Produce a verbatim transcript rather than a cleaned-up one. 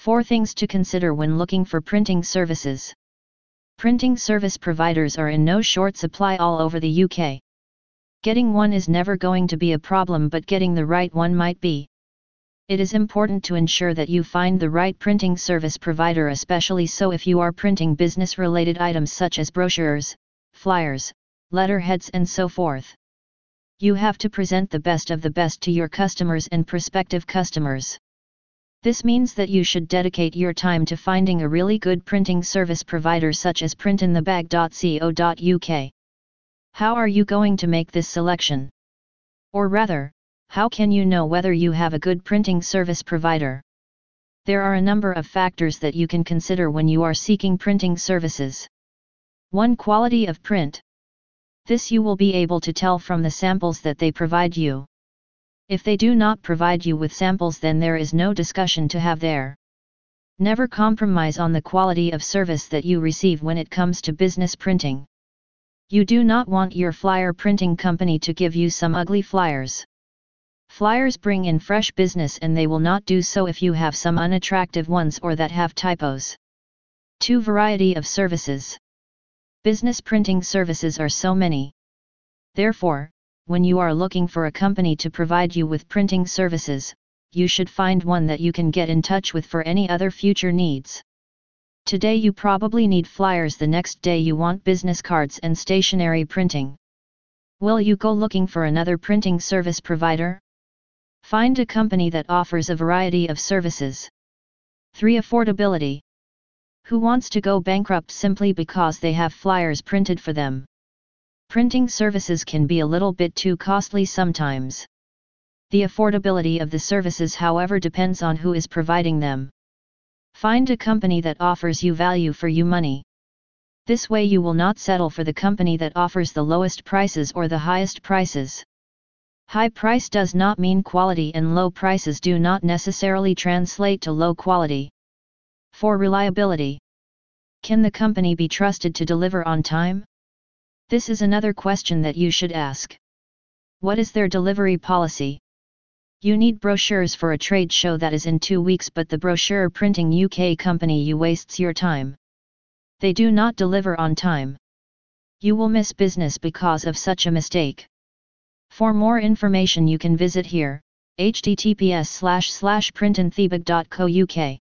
four things to consider when looking for printing services. Printing service providers are in no short supply all over the U K. Getting one is never going to be a problem, but getting the right one might be. It is important to ensure that you find the right printing service provider, especially so if you are printing business-related items such as brochures, flyers, letterheads and so forth. You have to present the best of the best to your customers and prospective customers. This means that you should dedicate your time to finding a really good printing service provider such as printinthebag dot co dot U K. How are you going to make this selection? Or rather, how can you know whether you have a good printing service provider? There are a number of factors that you can consider when you are seeking printing services. one Quality of print. This you will be able to tell from the samples that they provide you. If they do not provide you with samples, then there is no discussion to have there. Never compromise on the quality of service that you receive when it comes to business printing. You do not want your flyer printing company to give you some ugly flyers. Flyers bring in fresh business, and they will not do so if you have some unattractive ones or that have typos. two Variety of services. Business printing services are so many. Therefore, when you are looking for a company to provide you with printing services, you should find one that you can get in touch with for any other future needs. Today you probably need flyers, the next day you want business cards and stationery printing. Will you go looking for another printing service provider? Find a company that offers a variety of services. three Affordability. Who wants to go bankrupt simply because they have flyers printed for them? Printing services can be a little bit too costly sometimes. The affordability of the services, however, depends on who is providing them. Find a company that offers you value for your money. This way you will not settle for the company that offers the lowest prices or the highest prices. High price does not mean quality, and low prices do not necessarily translate to low quality. four Reliability. Can the company be trusted to deliver on time? This is another question that you should ask. What is their delivery policy? You need brochures for a trade show that is in two weeks, but the brochure printing U K company you wastes your time. They do not deliver on time. You will miss business because of such a mistake. For more information you can visit here, h t t p s slash slash printinthebag dot co dot U K.